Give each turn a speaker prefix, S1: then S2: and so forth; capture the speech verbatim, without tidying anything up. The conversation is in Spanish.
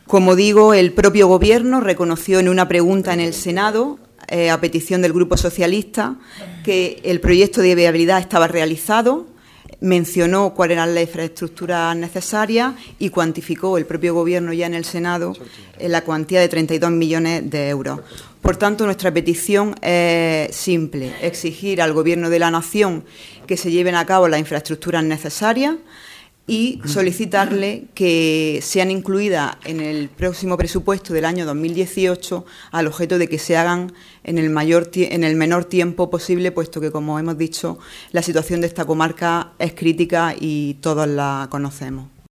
S1: Como digo, el propio Gobierno reconoció en una pregunta en el Senado, eh, a petición del Grupo Socialista, que el proyecto de viabilidad estaba realizado, mencionó cuáles eran las infraestructuras necesarias y cuantificó el propio Gobierno ya en el Senado en la cuantía de treinta y dos millones de euros. Por tanto, nuestra petición es simple: exigir al Gobierno de la Nación que se lleven a cabo las infraestructuras necesarias y solicitarle que sean incluidas en el próximo presupuesto del año dos mil dieciocho, al objeto de que se hagan en el mayor en el menor tiempo posible, puesto que, como hemos dicho, la situación de esta comarca es crítica y todos la conocemos.